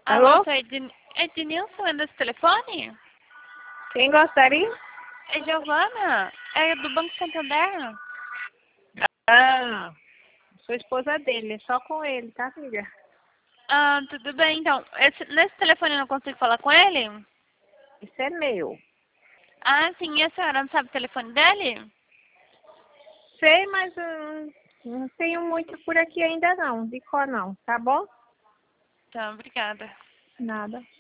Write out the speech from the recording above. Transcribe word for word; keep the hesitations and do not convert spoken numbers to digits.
Alô, Alô? sou Edn... Ednilson, é desse telefone? Quem gostaria? É Giovana? É do Banco Santander? Ah, sou esposa dele, é só com ele, tá, filha? Ah, tudo bem, então. Esse... Nesse telefone eu não consigo falar com ele? Isso é meu. Ah, sim, e a senhora não sabe o telefone dele? Sei, mas hum, não tenho muito por aqui ainda não, de cor não, tá bom? Tá, obrigada. Nada.